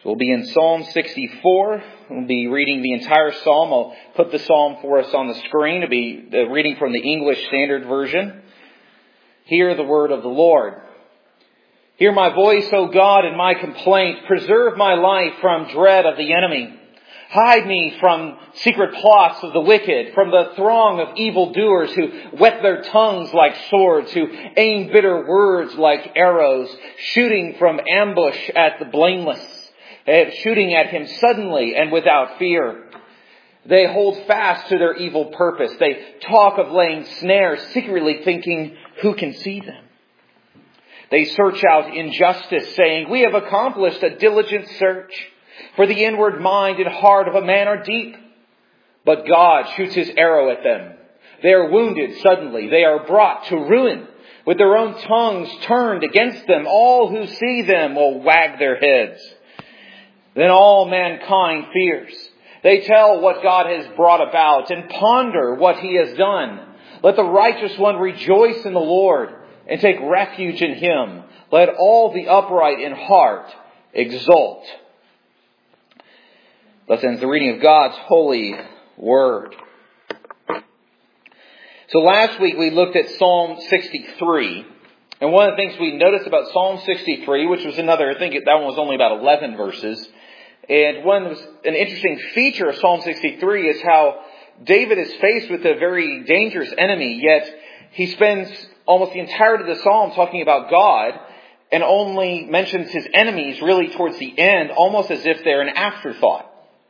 We'll be in Psalm 64. We'll be reading the entire psalm. I'll put the psalm for us on the screen. It'll be reading from the English Standard Version. Hear the word of the Lord. Hear my voice, O God, in my complaint. Preserve my life from dread of the enemy. Hide me from secret plots of the wicked, from the throng of evildoers who whet their tongues like swords, who aim bitter words like arrows, shooting from ambush at the blameless, shooting at him suddenly and without fear. They hold fast to their evil purpose. They talk of laying snares, secretly thinking, who can see them? They search out injustice, saying, we have accomplished a diligent search. For the inward mind and heart of a man are deep. But God shoots his arrow at them. They are wounded suddenly. They are brought to ruin. With their own tongues turned against them, all who see them will wag their heads. Then all mankind fears. They tell what God has brought about and ponder what he has done. Let the righteous one rejoice in the Lord and take refuge in him. Let all the upright in heart exult. Thus ends the reading of God's holy word. So last week we looked at Psalm 63. And one of the things we noticed about Psalm 63, which was another, I think that one was only about 11 verses. And an interesting feature of Psalm 63 is how David is faced with a very dangerous enemy, yet he spends almost the entirety of the psalm talking about God and only mentions his enemies really towards the end, almost as if they're an afterthought.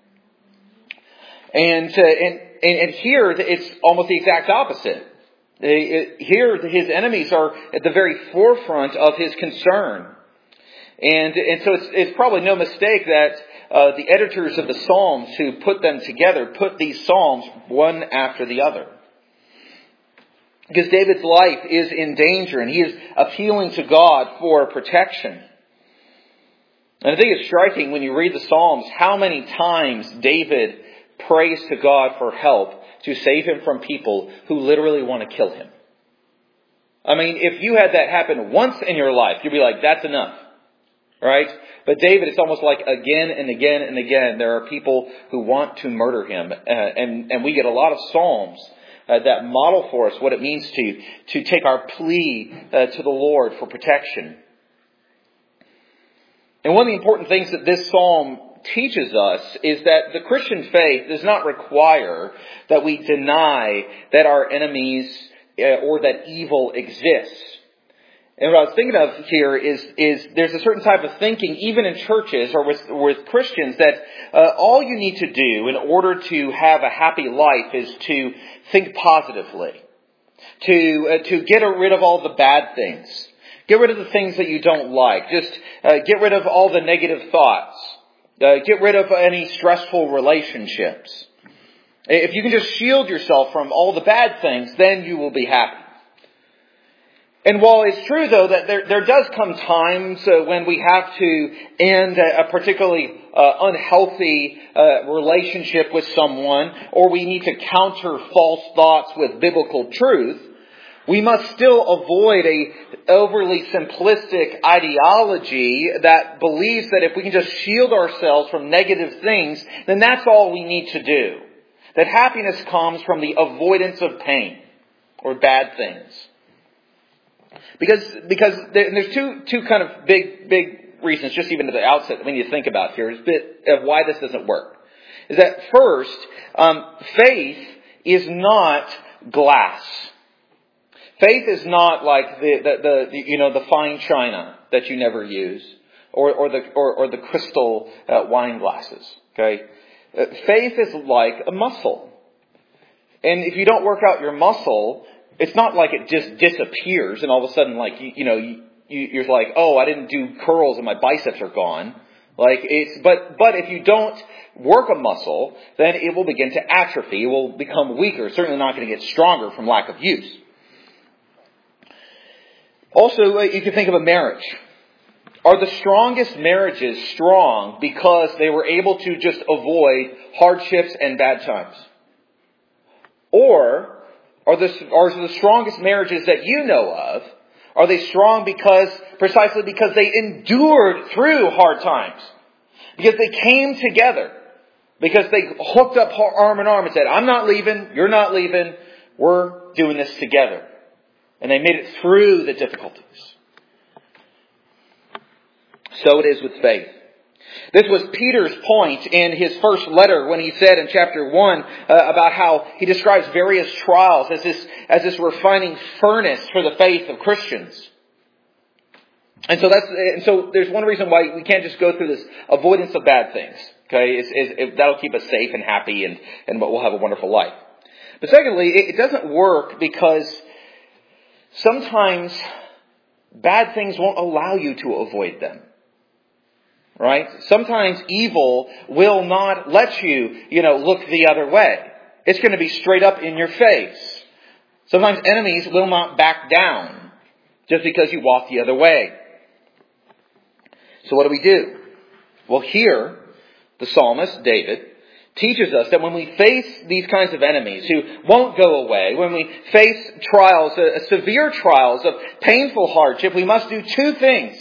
And here it's almost the exact opposite. Here his enemies are at the very forefront of his concern. And so it's probably no mistake that the editors of the Psalms who put them together put these Psalms one after the other. Because David's life is in danger and he is appealing to God for protection. And I think it's striking when you read the Psalms how many times David prays to God for help to save him from people who literally want to kill him. I mean, if you had that happen once in your life, you'd be like, that's enough. Right? But David, it's almost like again and again and again, there are people who want to murder him. And we get a lot of Psalms that model for us what it means to take our plea to the Lord for protection. And one of the important things that this Psalm teaches us is that the Christian faith does not require that we deny that our enemies or that evil exists. And what I was thinking of here is there's a certain type of thinking, even in churches or with Christians, that all you need to do in order to have a happy life is to think positively, to get rid of all the bad things, get rid of the things that you don't like, just get rid of all the negative thoughts, get rid of any stressful relationships. If you can just shield yourself from all the bad things, then you will be happy. And while it's true, though, that there does come times when we have to end a particularly unhealthy relationship with someone, or we need to counter false thoughts with biblical truth, we must still avoid a overly simplistic ideology that believes that if we can just shield ourselves from negative things, then that's all we need to do. That happiness comes from the avoidance of pain or bad things. Because there's two kind of big reasons, just even at the outset, that we need to think about here, is a bit of why this doesn't work. Is that first, faith is not glass. Faith is not like the fine china that you never use, or the crystal wine glasses. Okay, faith is like a muscle, and if you don't work out your muscle, it's not like it just disappears and all of a sudden, like, you're like, oh, I didn't do curls and my biceps are gone. But if you don't work a muscle, then it will begin to atrophy. It will become weaker. It's certainly not going to get stronger from lack of use. Also, you can think of a marriage. Are the strongest marriages strong because they were able to just avoid hardships and bad times? Or are the strongest marriages that you know of, are they strong precisely because they endured through hard times? Because they came together. Because they hooked up arm in arm and said, I'm not leaving, you're not leaving, we're doing this together. And they made it through the difficulties. So it is with faith. This was Peter's point in his first letter when he said in chapter 1 about how he describes various trials as this refining furnace for the faith of Christians. And so there's one reason why we can't just go through this avoidance of bad things. Okay, that'll keep us safe and happy and we'll have a wonderful life. But secondly, it doesn't work because sometimes bad things won't allow you to avoid them. Right? Sometimes evil will not let you, look the other way. It's going to be straight up in your face. Sometimes enemies will not back down just because you walk the other way. So what do? Well, here, the psalmist, David, teaches us that when we face these kinds of enemies who won't go away, when we face trials, severe trials of painful hardship, we must do two things.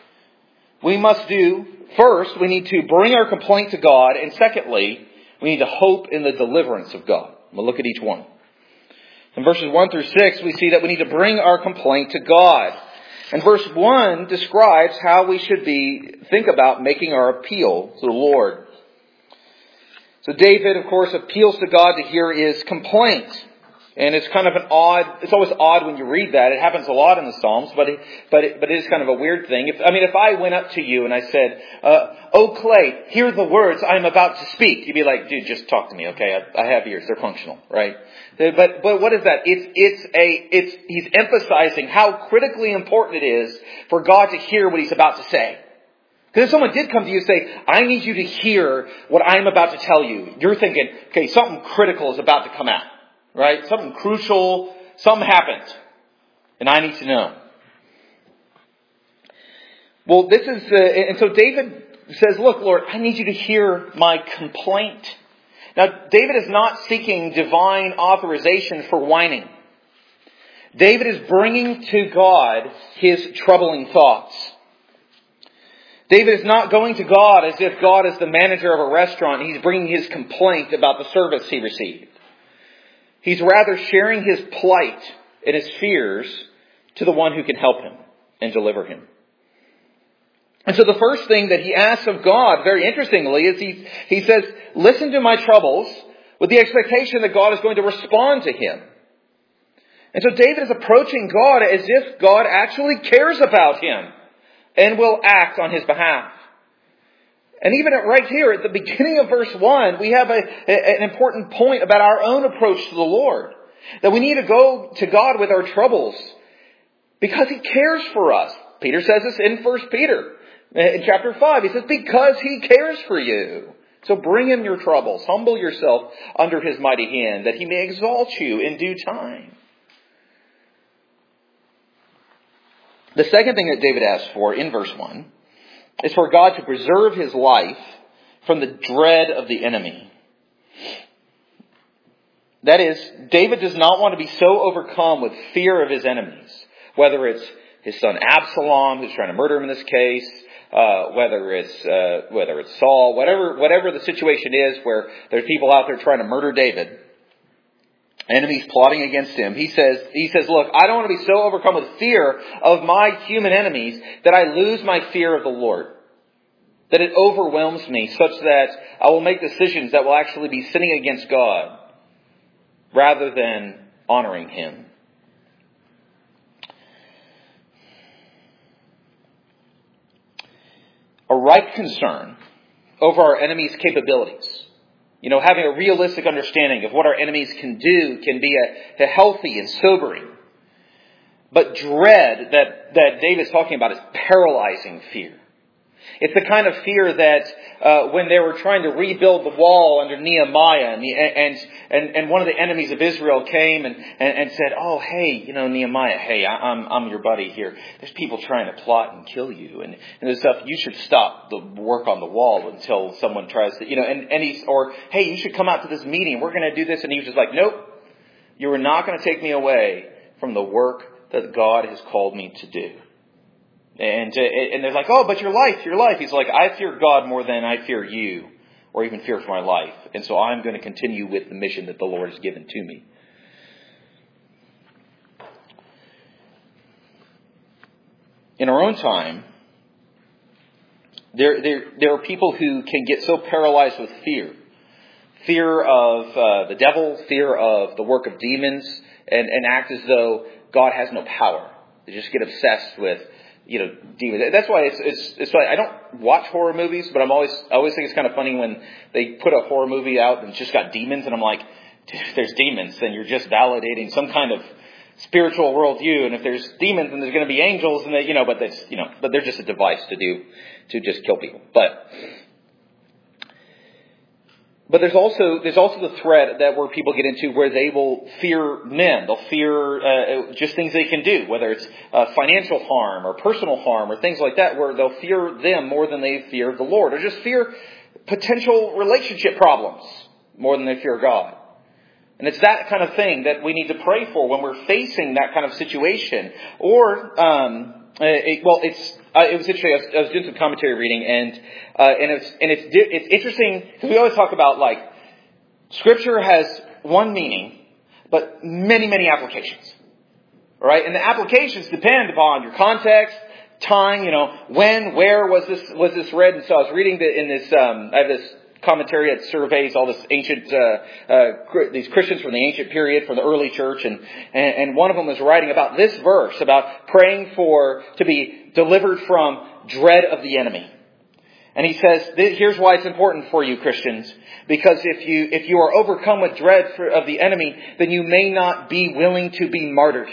First, we need to bring our complaint to God, and secondly, we need to hope in the deliverance of God. We'll look at each one. In verses 1 through 6, we see that we need to bring our complaint to God. And verse 1 describes how we should think about making our appeal to the Lord. So David, of course, appeals to God to hear his complaint. And it's kind of it's always odd when you read that. It happens a lot in the Psalms, but it is kind of a weird thing. If I went up to you and I said, "Oh Clay, hear the words I'm about to speak," you'd be like, "Dude, just talk to me, okay? I have ears; they're functional, right?" But what is that? He's emphasizing how critically important it is for God to hear what he's about to say. Because if someone did come to you and say, "I need you to hear what I'm about to tell you," you're thinking, "Okay, something critical is about to come out." Right? Something crucial, something happened. And I need to know. Well, and so David says, "Look, Lord, I need you to hear my complaint." Now, David is not seeking divine authorization for whining. David is bringing to God his troubling thoughts. David is not going to God as if God is the manager of a restaurant and he's bringing his complaint about the service he received. He's rather sharing his plight and his fears to the one who can help him and deliver him. And so the first thing that he asks of God, very interestingly, is he says, "Listen to my troubles," with the expectation that God is going to respond to him. And so David is approaching God as if God actually cares about him and will act on his behalf. And even right here at the beginning of verse 1, we have an important point about our own approach to the Lord. That we need to go to God with our troubles because He cares for us. Peter says this in 1 Peter in chapter 5. He says, because He cares for you. So bring Him your troubles. Humble yourself under His mighty hand that He may exalt you in due time. The second thing that David asks for in verse 1 is for God to preserve his life from the dread of the enemy. That is, David does not want to be so overcome with fear of his enemies, whether it's his son Absalom, who's trying to murder him in this case, whether it's Saul, whatever the situation is where there's people out there trying to murder David, enemies plotting against him. He says, look, I don't want to be so overcome with fear of my human enemies that I lose my fear of the Lord. That it overwhelms me such that I will make decisions that will actually be sinning against God rather than honoring Him. A right concern over our enemies' capabilities, having a realistic understanding of what our enemies can do can be a healthy and sobering. But dread that David's talking about is paralyzing fear. It's the kind of fear that when they were trying to rebuild the wall under Nehemiah and one of the enemies of Israel came and said, "Oh, hey, Nehemiah, hey, I'm your buddy here. There's people trying to plot and kill you and this stuff. You should stop the work on the wall until someone tries to, hey, you should come out to this meeting. We're going to do this." And he was just like, "Nope, you are not going to take me away from the work that God has called me to do." And they're like, oh, but your life. He's like, I fear God more than I fear you, or even fear for my life. And so I'm going to continue with the mission that the Lord has given to me. In our own time, there are people who can get so paralyzed with fear. Fear of the devil, fear of the work of demons, and act as though God has no power. They just get obsessed with, demons. That's why it's why I don't watch horror movies, but I always think it's kind of funny when they put a horror movie out and it's just got demons, and I'm like, if there's demons, then you're just validating some kind of spiritual worldview. And if there's demons, then there's going to be angels, and but they're just a device to just kill people. But there's also the threat that where people get into where they will fear men. They'll fear just things they can do, whether it's financial harm or personal harm or things like that, where they'll fear them more than they fear the Lord, or just fear potential relationship problems more than they fear God. And it's that kind of thing that we need to pray for when we're facing that kind of situation. Or, it was interesting. I was doing some commentary reading, and it's interesting because we always talk about like Scripture has one meaning, but many applications, right? And the applications depend upon your context, time, when, where was this read. And so I was reading in this. I have this commentary that surveys all this ancient these Christians from the ancient period, from the early church, and one of them was writing about this verse, about praying to be delivered from dread of the enemy. And he says, here's why it's important for you, Christians, because if you are overcome with dread of the enemy, then you may not be willing to be martyred.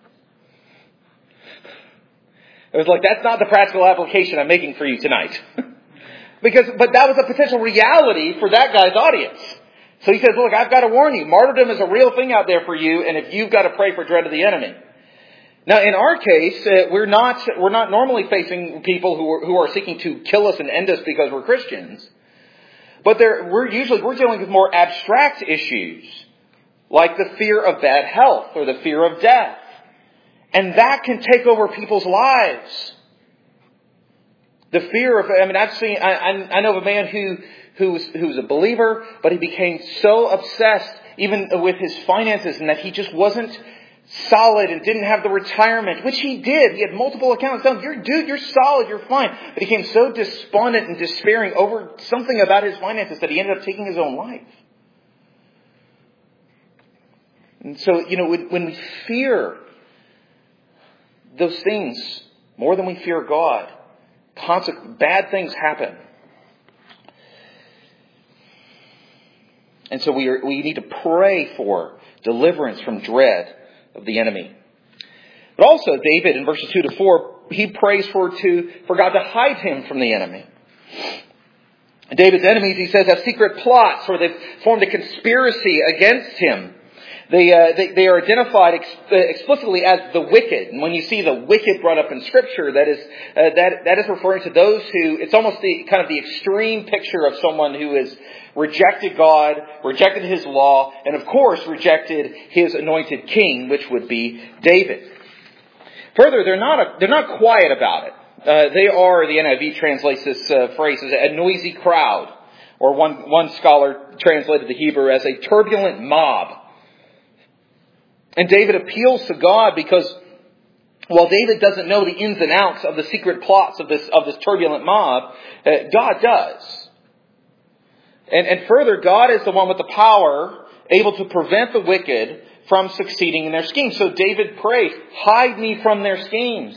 It was like, that's not the practical application I'm making for you tonight. But that was a potential reality for that guy's audience. So he says, look, I've got to warn you, martyrdom is a real thing out there for you, and if you've got to pray for dread of the enemy. Now, in our case, we're not normally facing people who are seeking to kill us and end us because we're Christians. But we're dealing with more abstract issues, like the fear of bad health or the fear of death. And that can take over people's lives. The fear of, I know of a man who was a believer, but he became so obsessed even with his finances, and that he just wasn't solid and didn't have the retirement, which he did. He had multiple accounts. You're solid, you're fine. But he became so despondent and despairing over something about his finances that he ended up taking his own life. And so, when we fear those things more than we fear God, bad things happen. And so we need to pray for deliverance from dread of the enemy. But also David in verses 2-4, he prays for God to hide him from the enemy. David's enemies, he says, have secret plots, or they've formed a conspiracy against him. They are identified explicitly as the wicked. And when you see the wicked brought up in Scripture, that is referring to those who, it's almost the extreme picture of someone who has rejected God, rejected His law, and of course rejected His anointed king, which would be David. Further, they're not quiet about it. They are, the NIV translates this phrase as a noisy crowd, or one scholar translated the Hebrew as a turbulent mob. And David appeals to God because while David doesn't know the ins and outs of the secret plots of this turbulent mob, God does. And further, God is the one with the power able to prevent the wicked from succeeding in their schemes. So David prays, hide me from their schemes.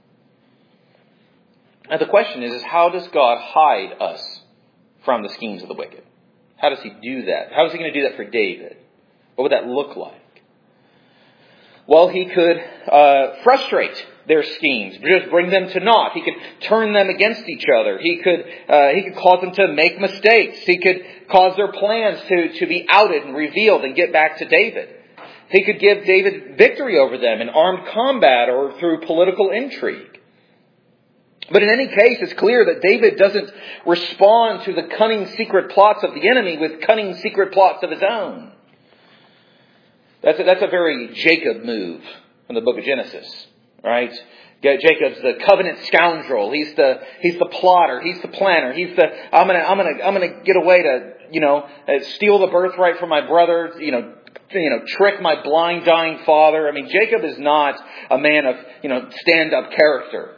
And the question is how does God hide us from the schemes of the wicked? How does He do that? How is He going to do that for David? What would that look like? Well, He could frustrate their schemes, just bring them to naught. He could turn them against each other. He could cause them to make mistakes. He could cause their plans to be outed and revealed and get back to David. He could give David victory over them in armed combat or through political intrigue. But in any case, it's clear that David doesn't respond to the cunning secret plots of the enemy with cunning secret plots of his own. That's a very Jacob move from the book of Genesis, right? Jacob's the covenant scoundrel. He's the plotter. He's the planner. He's the I'm gonna get away to steal the birthright from my brother. Trick my blind dying father. I mean, Jacob is not a man of stand up character.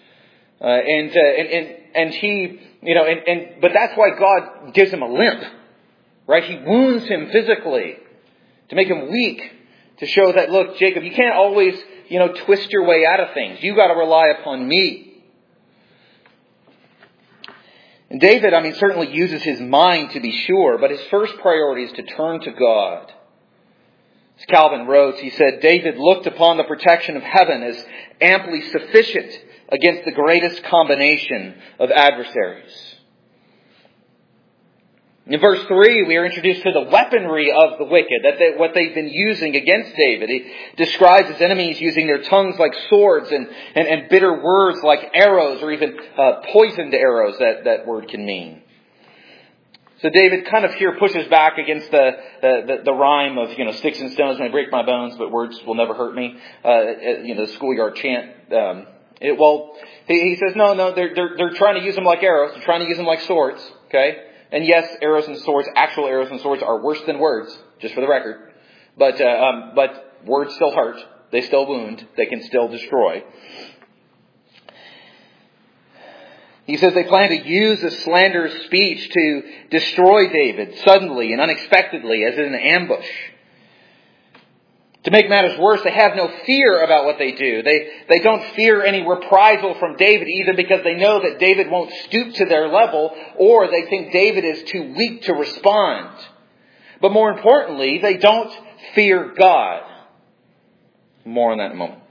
And he but that's why God gives him a limp, right? He wounds him physically to make him weak, to show that, look, Jacob, you can't always twist your way out of things. You got to rely upon me. And David, certainly uses his mind to be sure, but his first priority is to turn to God. As Calvin wrote, he said, David looked upon the protection of heaven as amply sufficient against the greatest combination of adversaries. In verse 3, we are introduced to the weaponry of the wicked, what they've been using against David. He describes his enemies using their tongues like swords and bitter words like arrows, or even poisoned arrows, that word can mean. So David kind of here pushes back against the rhyme of, sticks and stones may break my bones, but words will never hurt me. The schoolyard chant. He says, no, they're trying to use them like arrows. They're trying to use them like swords. Okay? And yes, actual arrows and swords are worse than words, just for the record. But words still hurt. They still wound. They can still destroy. He says they plan to use a slanderous speech to destroy David suddenly and unexpectedly, as in an ambush. To make matters worse, they have no fear about what they do. They don't fear any reprisal from David, either because they know that David won't stoop to their level, or they think David is too weak to respond. But more importantly, they don't fear God. More on that in a moment.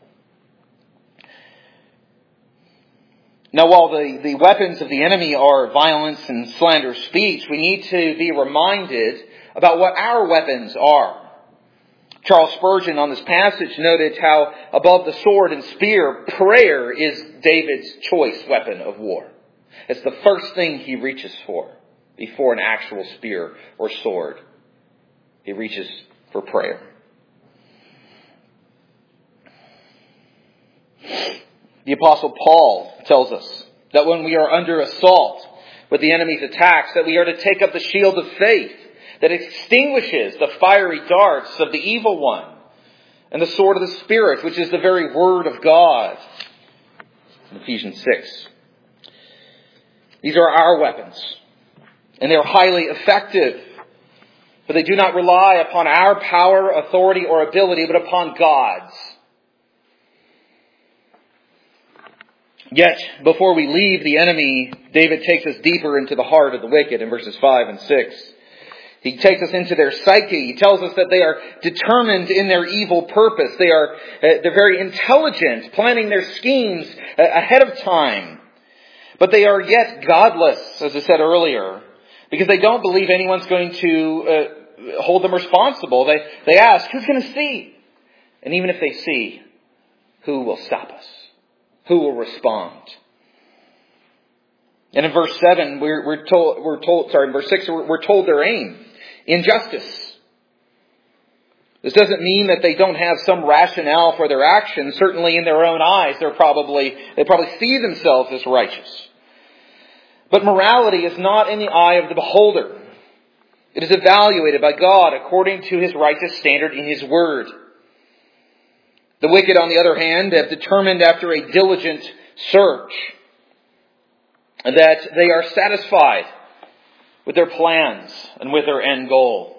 Now, while the weapons of the enemy are violence and slanderous speech, we need to be reminded about what our weapons are. Charles Spurgeon on this passage noted how above the sword and spear, prayer is David's choice weapon of war. It's the first thing he reaches for before an actual spear or sword. He reaches for prayer. The Apostle Paul tells us that when we are under assault with the enemy's attacks, that we are to take up the shield of faith that extinguishes the fiery darts of the evil one, and the sword of the Spirit, which is the very word of God. In Ephesians 6. These are our weapons, and they are highly effective, but they do not rely upon our power, authority, or ability, but upon God's. Yet, before we leave the enemy, David takes us deeper into the heart of the wicked in verses 5 and 6. He takes us into their psyche. He tells us that they are determined in their evil purpose. They're very intelligent, planning their schemes ahead of time. But they are yet godless, as I said earlier, because they don't believe anyone's going to hold them responsible. They ask, who's going to see? And even if they see, who will stop us? Who will respond? And in verse 7, in verse 6, we're told their aim. Injustice. This doesn't mean that they don't have some rationale for their actions. Certainly in their own eyes, they probably see themselves as righteous. But morality is not in the eye of the beholder. It is evaluated by God according to His righteous standard in His Word. The wicked, on the other hand, have determined after a diligent search that they are satisfied with their plans and with their end goal.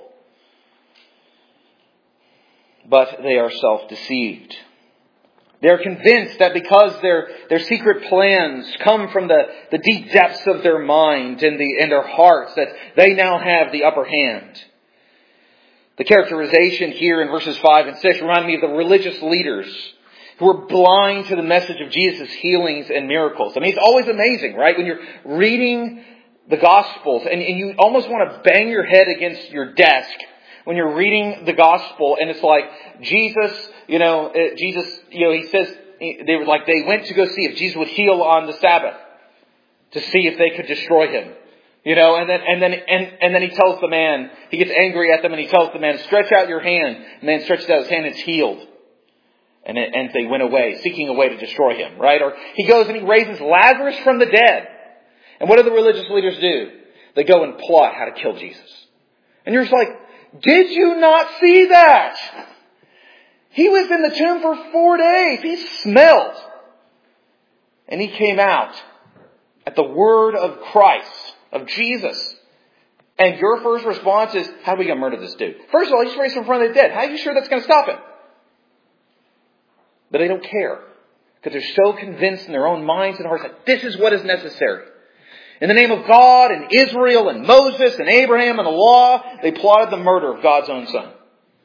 But they are self-deceived. They are convinced that because their secret plans come from the deep depths of their mind and their hearts, that they now have the upper hand. The characterization here in verses 5 and 6 remind me of the religious leaders who were blind to the message of Jesus' healings and miracles. I mean, it's always amazing, right? When you're reading the Gospels and you almost want to bang your head against your desk when you're reading the Gospel, and it's like Jesus, he says they went to go see if Jesus would heal on the Sabbath to see if they could destroy him. And then he tells the man, he gets angry at them and he tells the man, stretch out your hand. The man stretches out his hand and it's healed. And they went away, seeking a way to destroy him, right? Or he goes and he raises Lazarus from the dead. And what do the religious leaders do? They go and plot how to kill Jesus. And you're just like, did you not see that? He was in the tomb for 4 days. He smelled. And he came out at the word of Christ, of Jesus. And your first response is, how are we going to murder this dude? First of all, he's raised from front of the dead. How are you sure that's going to stop him? But they don't care. Because they're so convinced in their own minds and hearts that this is what is necessary. In the name of God and Israel and Moses and Abraham and the law, they plotted the murder of God's own son.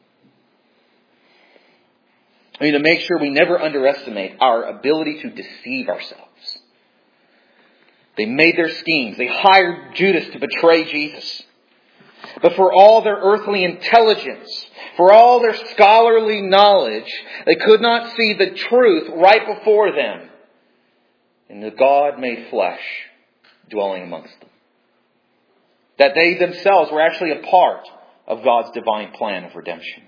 We need to make sure we never underestimate our ability to deceive ourselves. They made their schemes. They hired Judas to betray Jesus. But for all their earthly intelligence, for all their scholarly knowledge, they could not see the truth right before them in the God made flesh dwelling amongst them. That they themselves were actually a part of God's divine plan of redemption.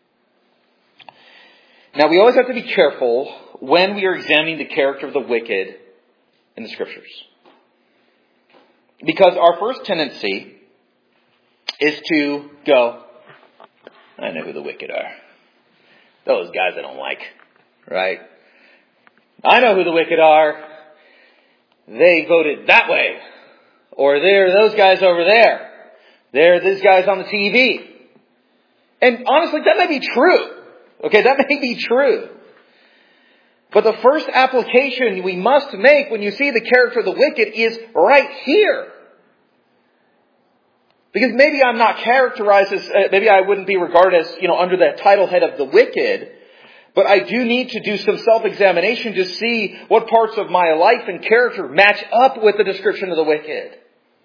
Now, we always have to be careful when we are examining the character of the wicked in the Scriptures. Because our first tendency is to go, I know who the wicked are. Those guys I don't like. Right? I know who the wicked are. They voted that way. Or they're those guys over there. They're these guys on the TV. And honestly, that may be true. Okay, that may be true. But the first application we must make when you see the character of the wicked is right here. Because maybe I'm not characterized as, maybe I wouldn't be regarded as, under the title head of the wicked. But I do need to do some self-examination to see what parts of my life and character match up with the description of the wicked.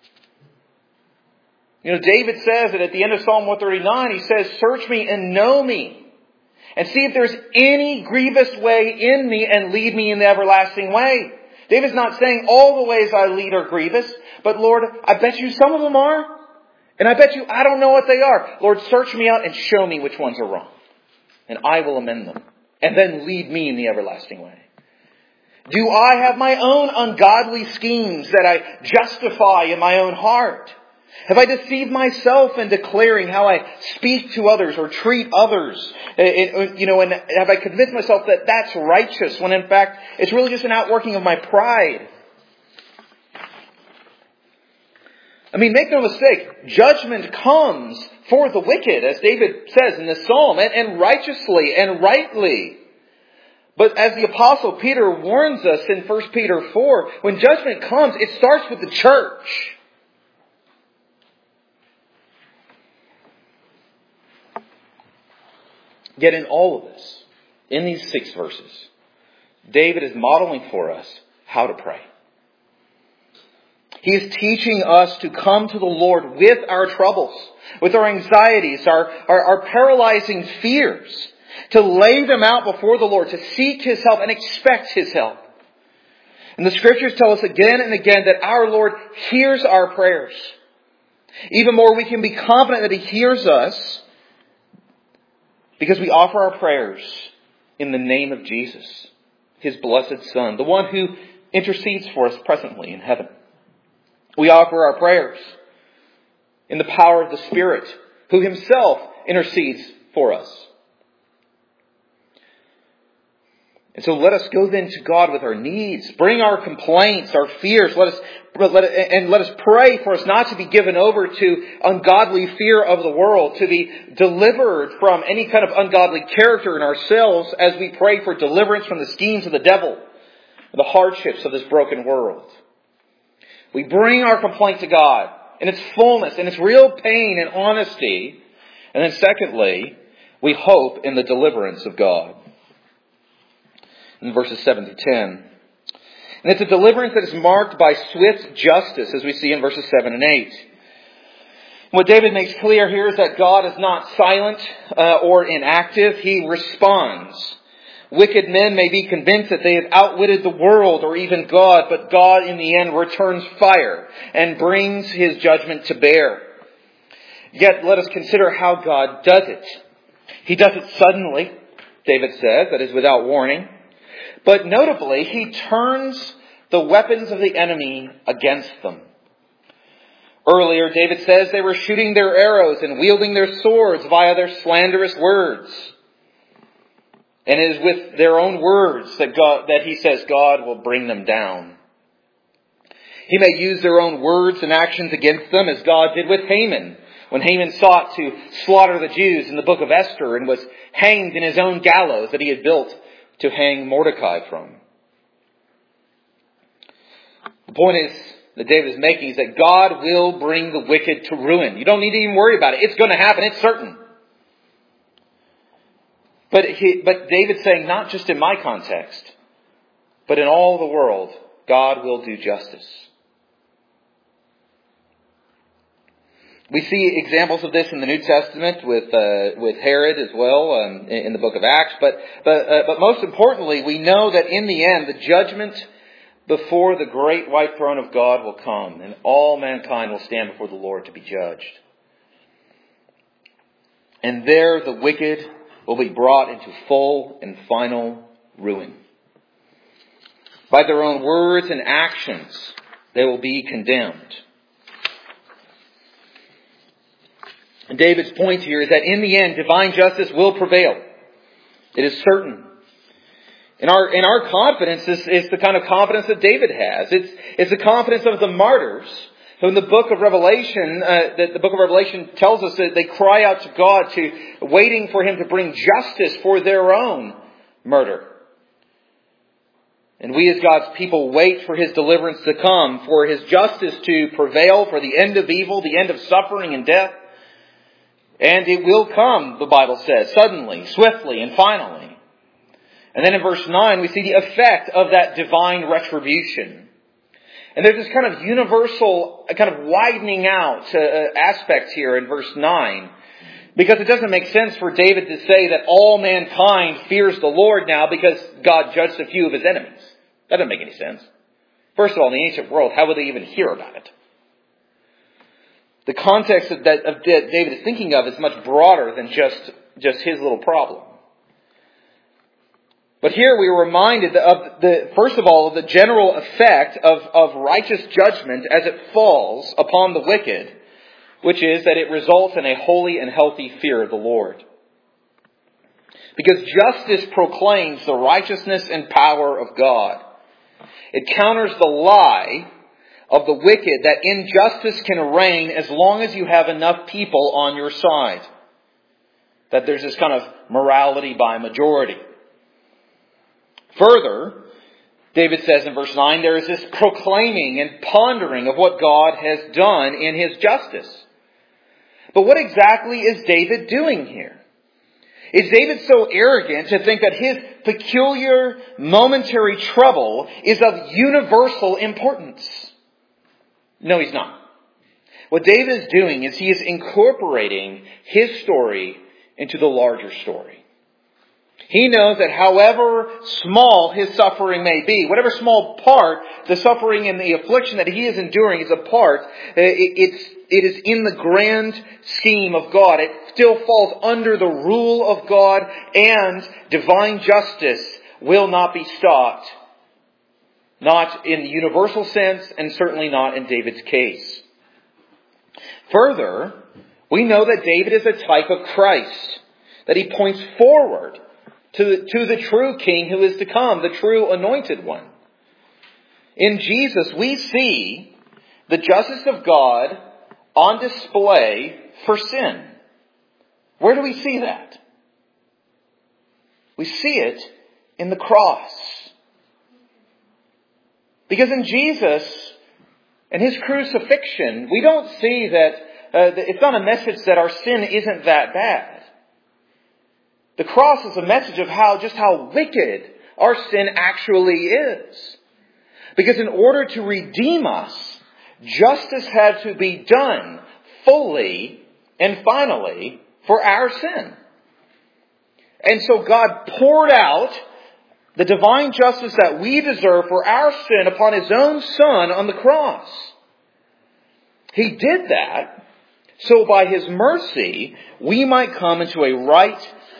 David says that at the end of Psalm 139, he says, search me and know me. And see if there's any grievous way in me and lead me in the everlasting way. David's not saying all the ways I lead are grievous. But Lord, I bet you some of them are. And I bet you I don't know what they are. Lord, search me out and show me which ones are wrong. And I will amend them. And then lead me in the everlasting way. Do I have my own ungodly schemes that I justify in my own heart? Have I deceived myself in declaring how I speak to others or treat others? And have I convinced myself that that's righteous when in fact it's really just an outworking of my pride? I mean, make no mistake, judgment comes for the wicked, as David says in this psalm, and righteously and rightly. But as the Apostle Peter warns us in 1 Peter 4, when judgment comes, it starts with the church. Yet in all of this, in these 6 verses, David is modeling for us how to pray. He is teaching us to come to the Lord with our troubles, with our anxieties, our paralyzing fears, to lay them out before the Lord, to seek His help and expect His help. And the Scriptures tell us again and again that our Lord hears our prayers. Even more, we can be confident that He hears us because we offer our prayers in the name of Jesus, His blessed Son, the one who intercedes for us presently in heaven. We offer our prayers in the power of the Spirit, who Himself intercedes for us. And so let us go then to God with our needs. Bring our complaints, our fears. Let us pray for us not to be given over to ungodly fear of the world, to be delivered from any kind of ungodly character in ourselves as we pray for deliverance from the schemes of the devil and the hardships of this broken world. We bring our complaint to God in its fullness, in its real pain and honesty. And then secondly, we hope in the deliverance of God. In verses 7 to 10. And it's a deliverance that is marked by swift justice, as we see in verses 7 and 8. What David makes clear here is that God is not silent or inactive. He responds. Wicked men may be convinced that they have outwitted the world or even God, but God in the end returns fire and brings His judgment to bear. Yet let us consider how God does it. He does it suddenly. David says, that is without warning. But notably, he turns the weapons of the enemy against them. Earlier, David says they were shooting their arrows and wielding their swords via their slanderous words. And it is with their own words that he says God will bring them down. He may use their own words and actions against them, as God did with Haman, when Haman sought to slaughter the Jews in the book of Esther and was hanged in his own gallows that he had built to hang Mordecai from. The point is that David is making is that God will bring the wicked to ruin. You don't need to even worry about it. It's going to happen. It's certain. But David's saying, not just in my context, but in all the world, God will do justice. We see examples of this in the New Testament with Herod as well in the book of Acts. But most importantly, we know that in the end, the judgment before the great white throne of God will come, and all mankind will stand before the Lord to be judged. And there the wicked will be brought into full and final ruin. By their own words and actions, they will be condemned. And David's point here is that in the end, divine justice will prevail. It is certain. And our confidence is the kind of confidence that David has. It's the confidence of the martyrs who in the book of Revelation, the book of Revelation tells us that they cry out to God, waiting for Him to bring justice for their own murder. And we as God's people wait for His deliverance to come, for His justice to prevail, for the end of evil, the end of suffering and death. And it will come, the Bible says, suddenly, swiftly, and finally. And then in verse 9, we see the effect of that divine retribution. And there's this kind of universal, kind of widening out aspect here in verse 9. Because it doesn't make sense for David to say that all mankind fears the Lord now because God judged a few of His enemies. That doesn't make any sense. First of all, in the ancient world, how would they even hear about it? The context of David is thinking of is much broader than just his little problem. But here we are reminded of first of all, of the general effect of righteous judgment as it falls upon the wicked, which is that it results in a holy and healthy fear of the Lord. Because justice proclaims the righteousness and power of God. It counters the lie of the wicked that injustice can reign as long as you have enough people on your side. That there's this kind of morality by majority. Further, David says in verse 9, there is this proclaiming and pondering of what God has done in His justice. But what exactly is David doing here? Is David so arrogant to think that his peculiar momentary trouble is of universal importance? No, he's not. What David is doing is he is incorporating his story into the larger story. He knows that however small his suffering may be, whatever small part the suffering and the affliction that he is enduring is a part, it is in the grand scheme of God. It still falls under the rule of God, and divine justice will not be stopped. Not in the universal sense, and certainly not in David's case. Further, we know that David is a type of Christ, that he points forward to the true King who is to come, the true Anointed One. In Jesus, we see the justice of God on display for sin. Where do we see that? We see it in the cross. Because in Jesus and His crucifixion, we don't see that it's not a message that our sin isn't that bad. The cross is a message of how wicked our sin actually is. Because in order to redeem us, justice had to be done fully and finally for our sin. And so God poured out the divine justice that we deserve for our sin upon His own Son on the cross. He did that so by His mercy we might come into a right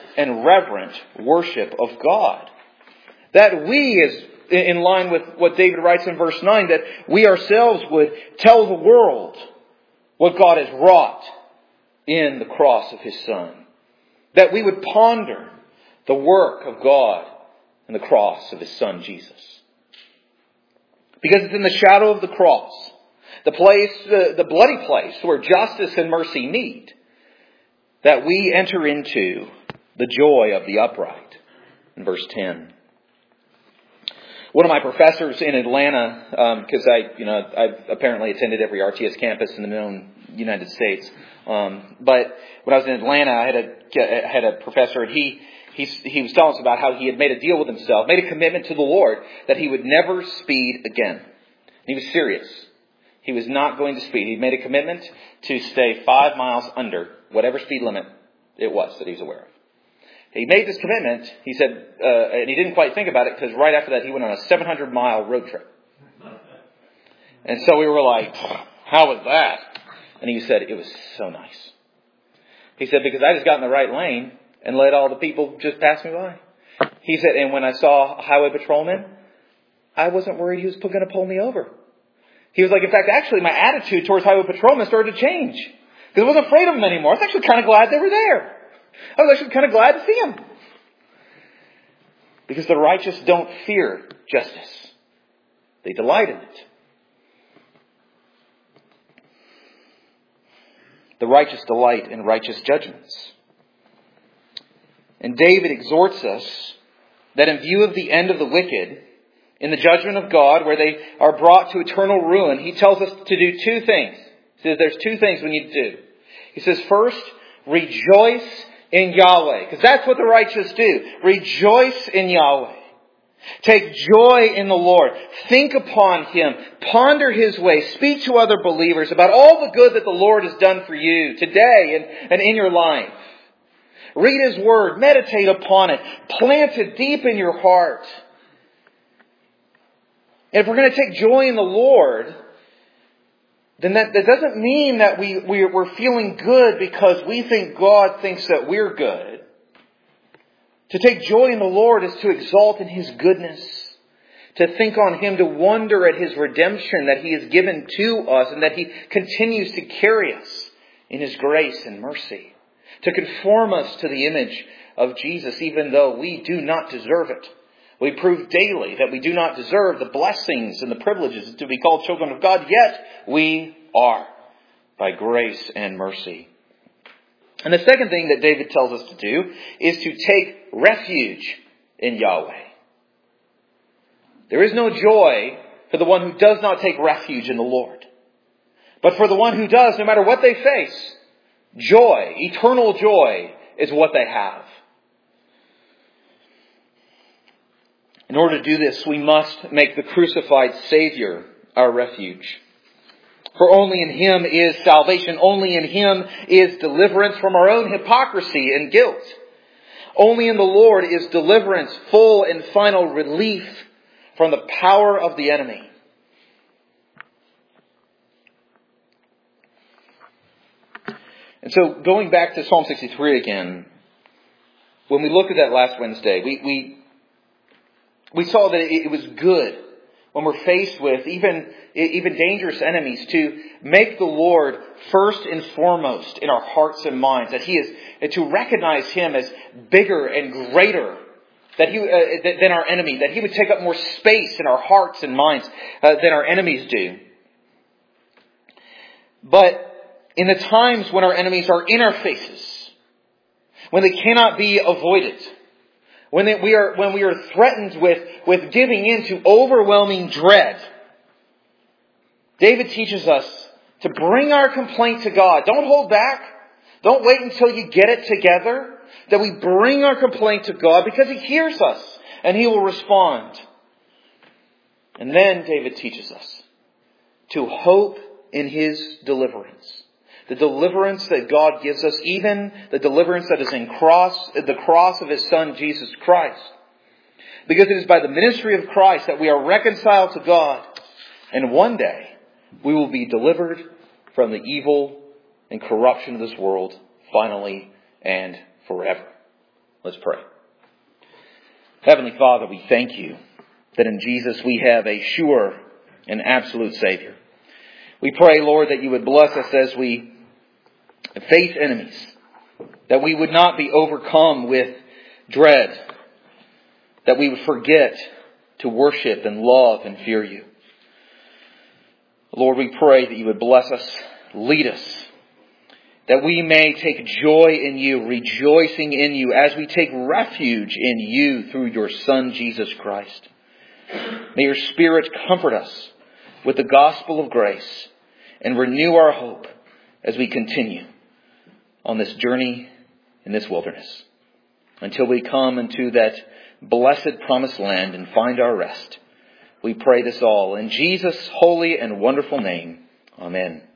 and reverent worship of God. That we, as in line with what David writes in verse 9, that we ourselves would tell the world what God has wrought in the cross of His Son. That we would ponder the work of God in the cross of His Son, Jesus. Because it's in the shadow of the cross, the place, the bloody place where justice and mercy meet, that we enter into the joy of the upright. In verse 10. One of my professors in Atlanta, because I've apparently attended every RTS campus in the known United States. But when I was in Atlanta, I had a professor, and he was telling us about how he had made a deal with himself, made a commitment to the Lord that he would never speed again. He was serious. He was not going to speed. He made a commitment to stay 5 miles under whatever speed limit it was that he was aware of. He made this commitment, he said, and he didn't quite think about it because right after that he went on a 700-mile road trip. And so we were like, how was that? And he said, it was so nice. He said, because I just got in the right lane and let all the people just pass me by. He said, and when I saw a highway patrolman, I wasn't worried he was going to pull me over. He was like, in fact, actually my attitude towards highway patrolmen started to change. Because I wasn't afraid of them anymore. I was actually kind of glad they were there. I was actually kind of glad to see him. Because the righteous don't fear justice. They delight in it. The righteous delight in righteous judgments. And David exhorts us that in view of the end of the wicked, in the judgment of God, where they are brought to eternal ruin, he tells us to do two things. He says there's two things we need to do. He says, first, rejoice in Yahweh. Because that's what the righteous do. Rejoice in Yahweh. Take joy in the Lord. Think upon Him. Ponder His ways. Speak to other believers about all the good that the Lord has done for you today and in your life. Read His Word. Meditate upon it. Plant it deep in your heart. And if we're going to take joy in the Lord, then that doesn't mean that we're feeling good because we think God thinks that we're good. To take joy in the Lord is to exalt in His goodness, to think on Him, to wonder at His redemption that He has given to us and that He continues to carry us in His grace and mercy, to conform us to the image of Jesus even though we do not deserve it. We prove daily that we do not deserve the blessings and the privileges to be called children of God, yet we are by grace and mercy. And the second thing that David tells us to do is to take refuge in Yahweh. There is no joy for the one who does not take refuge in the Lord. But for the one who does, no matter what they face, joy, eternal joy, is what they have. In order to do this, we must make the crucified Savior our refuge. For only in Him is salvation. Only in Him is deliverance from our own hypocrisy and guilt. Only in the Lord is deliverance, full and final relief from the power of the enemy. And so going back to Psalm 63 again, when we looked at that last Wednesday, we saw that it was good when we're faced with even dangerous enemies to make the Lord first and foremost in our hearts and minds, that He is to recognize Him as bigger and greater than our enemy, that He would take up more space in our hearts and minds than our enemies do. But in the times when our enemies are in our faces, when they cannot be avoided, when we are threatened with giving in to overwhelming dread, David teaches us to bring our complaint to God. Don't hold back. Don't wait until you get it together. That we bring our complaint to God because He hears us and He will respond. And then David teaches us to hope in His deliverance. The deliverance that God gives us, even the deliverance that is in the cross of His Son, Jesus Christ. Because it is by the ministry of Christ that we are reconciled to God. And one day we will be delivered from the evil and corruption of this world, finally and forever. Let's pray. Heavenly Father, we thank you that in Jesus we have a sure and absolute Savior. We pray, Lord, that you would bless us as we face enemies, that we would not be overcome with dread, that we would forget to worship and love and fear you. Lord, we pray that you would bless us, lead us, that we may take joy in you, rejoicing in you as we take refuge in you through your Son, Jesus Christ. May your Spirit comfort us with the gospel of grace and renew our hope as we continue on this journey in this wilderness until we come into that blessed promised land and find our rest. We pray this all in Jesus' holy and wonderful name. Amen.